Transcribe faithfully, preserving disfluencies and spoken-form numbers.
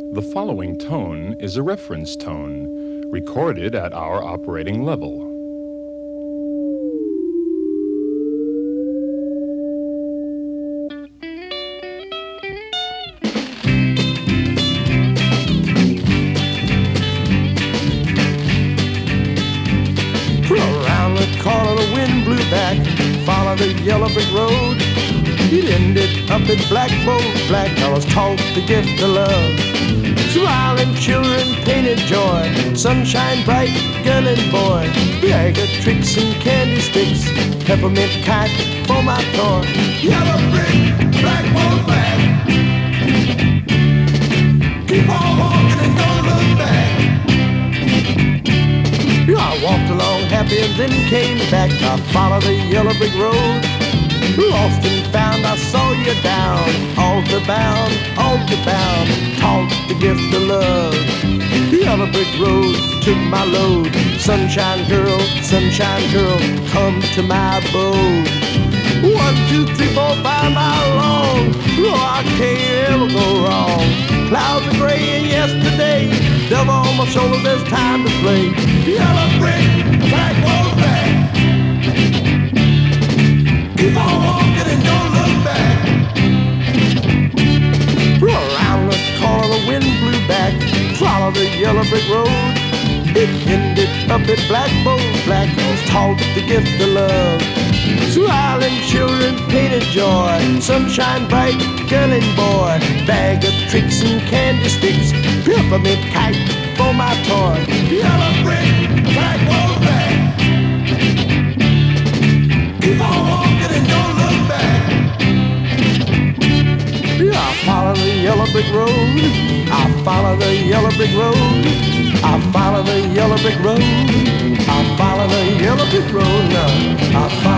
The following tone is a reference tone, recorded at our operating level. Around the corner the wind blew back, followed the yellow brick road. It ended up in Black Bolt. Black fellas taught the gift of love. Smiling children painted joy, sunshine bright, girl and boy. Bag of tricks and candy sticks, peppermint kite for my toy. Yellow brick, black Bolt black. Keep on walking and don't look back. I walked along happy and then came back. I followed the yellow brick road. Lost and found, I saw you down, altar bound, altar bound, taught the gift of love. The yellow brick road took my load. Sunshine girl, sunshine girl, come to my abode. One, two, three, four, five mile long. Oh, I can't ever go wrong. Clouds are gray and yesterday, devil on my shoulder, there's time to play. Yellow brick, black wall back. Keep on walking and don't look back. Around the corner the wind blew back, follow the yellow brick road. It ended up at Black Bolt. Black girls taught the gift of love. Smiling children painted joy, sunshine bright, girl and boy. Bag of tricks and candy sticks, peppermint kite for my toy. Yellow brick, black Bolt back. Keep on walking and don't look back. I follow the yellow brick road. I follow the yellow brick road. I follow the yellow brick road. I follow the yellow brick road now. I follow